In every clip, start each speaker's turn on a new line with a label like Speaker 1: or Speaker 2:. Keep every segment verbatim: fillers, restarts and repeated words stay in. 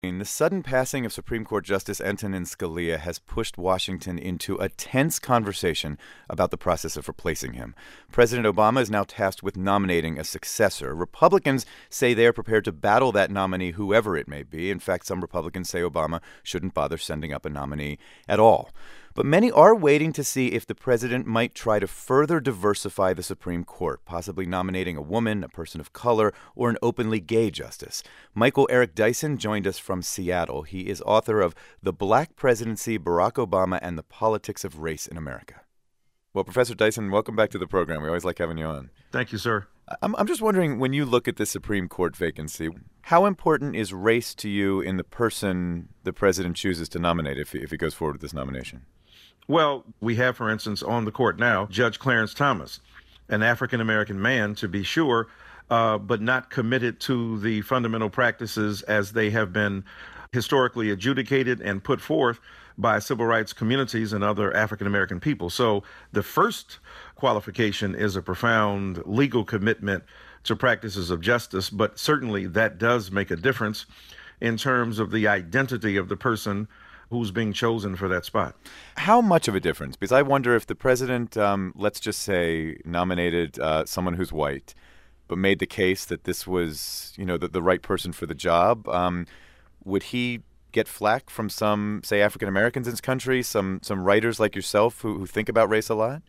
Speaker 1: The sudden passing of Supreme Court Justice Antonin Scalia has pushed Washington into a tense conversation about the process of replacing him. President Obama is now tasked with nominating a successor. Republicans say they are prepared to battle that nominee, whoever it may be. In fact, some Republicans say Obama shouldn't bother sending up a nominee at all. But many are waiting to see if the president might try to further diversify the Supreme Court, possibly nominating a woman, a person of color, or an openly gay justice. Michael Eric Dyson joined us from Seattle. He is author of The Black Presidency, Barack Obama, and the Politics of Race in America. Well, Professor Dyson, welcome back to the program. We always like having you on.
Speaker 2: Thank you, sir.
Speaker 1: I'm, I'm just wondering, when you look at the Supreme Court vacancy, how important is race to you in the person the president chooses to nominate if he, if he goes forward with this nomination?
Speaker 2: Well, we have, for instance, on the court now, Judge Clarence Thomas, an African-American man, to be sure, uh, but not committed to the fundamental practices as they have been historically adjudicated and put forth by civil rights communities and other African-American people. So the first qualification is a profound legal commitment to practices of justice, but certainly that does make a difference in terms of the identity of the person who's being chosen for that spot.
Speaker 1: How much of a difference? Because I wonder if the president, um, let's just say, nominated uh, someone who's white, but made the case that this was, you know, the, the right person for the job, um, would he get flack from some, say, African Americans in this country, some some writers like yourself who, who think about race a lot?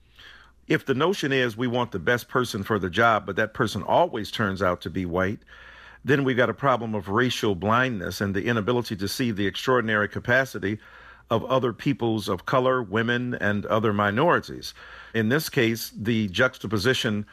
Speaker 2: If the notion is we want the best person for the job, but that person always turns out to be white, then we've got a problem of racial blindness and the inability to see the extraordinary capacity of other peoples of color, women, and other minorities. In this case, the juxtaposition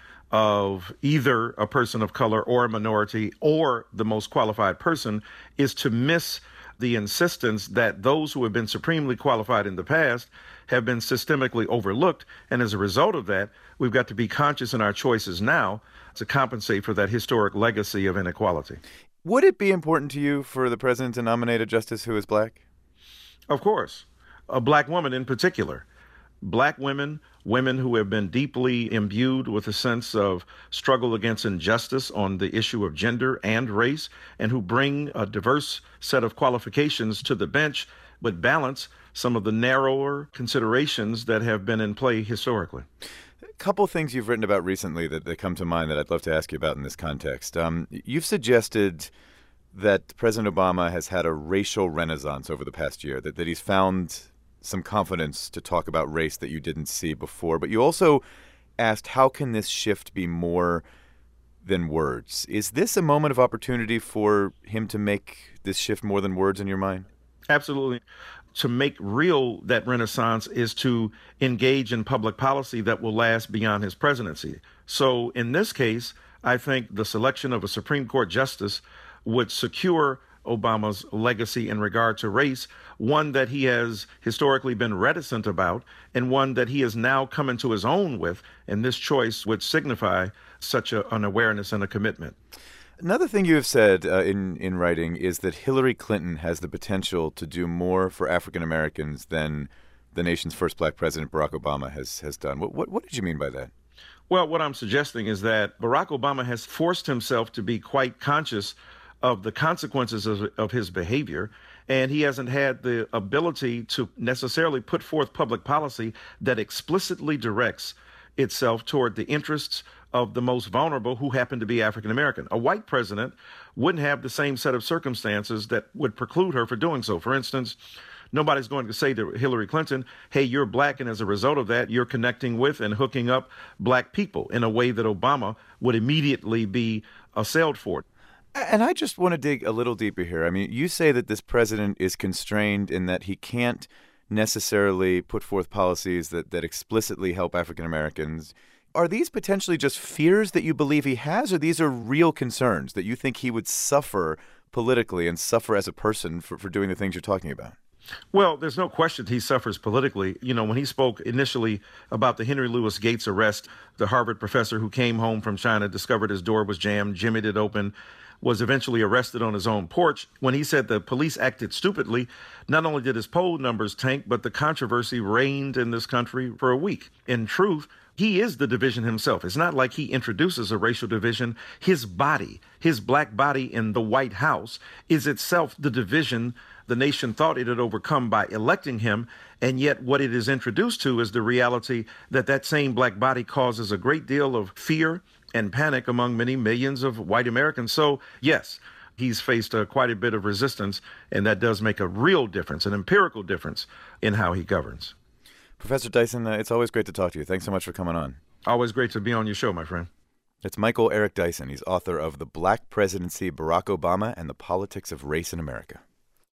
Speaker 2: of either a person of color or a minority or the most qualified person is to miss the insistence that those who have been supremely qualified in the past have been systemically overlooked. And as a result of that, we've got to be conscious in our choices now to compensate for that historic legacy of inequality.
Speaker 1: Would it be important to you for the president to nominate a justice who is black?
Speaker 2: Of course. A black woman in particular. Black women, women who have been deeply imbued with a sense of struggle against injustice on the issue of gender and race, and who bring a diverse set of qualifications to the bench, but balance some of the narrower considerations that have been in play historically.
Speaker 1: A couple things you've written about recently that, that come to mind that I'd love to ask you about in this context. Um, you've suggested that President Obama has had a racial renaissance over the past year, that, that he's found some confidence to talk about race that you didn't see before. But you also asked, how can this shift be more than words? Is this a moment of opportunity for him to make this shift more than words in your mind?
Speaker 2: Absolutely. To make real that renaissance is to engage in public policy that will last beyond his presidency. So in this case, I think the selection of a Supreme Court justice would secure Obama's legacy in regard to race, one that he has historically been reticent about and one that he has now come into his own with. And this choice would signify such a, an awareness and a commitment.
Speaker 1: Another thing you have said uh, in, in writing is that Hillary Clinton has the potential to do more for African Americans than the nation's first black president, Barack Obama, has, has done. What, what, what did you mean by that?
Speaker 2: Well, what I'm suggesting is that Barack Obama has forced himself to be quite conscious of the consequences of, of his behavior, and he hasn't had the ability to necessarily put forth public policy that explicitly directs itself toward the interests of the most vulnerable, who happen to be African American. A white president wouldn't have the same set of circumstances that would preclude her from doing so. For instance, nobody's going to say to Hillary Clinton, hey, you're black, and as a result of that, you're connecting with and hooking up black people in a way that Obama would immediately be assailed for.
Speaker 1: And I just want to dig a little deeper here. I mean, you say that this president is constrained in that he can't necessarily put forth policies that, that explicitly help African Americans. Are these potentially just fears that you believe he has, or these are real concerns that you think he would suffer politically and suffer as a person for, for doing the things you're talking about?
Speaker 2: Well, there's no question he suffers politically. You know, when he spoke initially about the Henry Louis Gates arrest, the Harvard professor who came home from China discovered his door was jammed, jimmied it open, was eventually arrested on his own porch. When he said the police acted stupidly, not only did his poll numbers tank, but the controversy reigned in this country for a week. In truth, he is the division himself. It's not like he introduces a racial division. His body, his black body in the White House, is itself the division the nation thought it had overcome by electing him. And yet what it is introduced to is the reality that that same black body causes a great deal of fear and panic among many millions of white Americans. So, yes, he's faced uh, quite a bit of resistance, and that does make a real difference, an empirical difference in how he governs.
Speaker 1: Professor Dyson, uh, it's always great to talk to you. Thanks so much for coming on.
Speaker 2: Always great to be on your show, my friend.
Speaker 1: It's Michael Eric Dyson. He's author of The Black Presidency, Barack Obama, and the Politics of Race in America.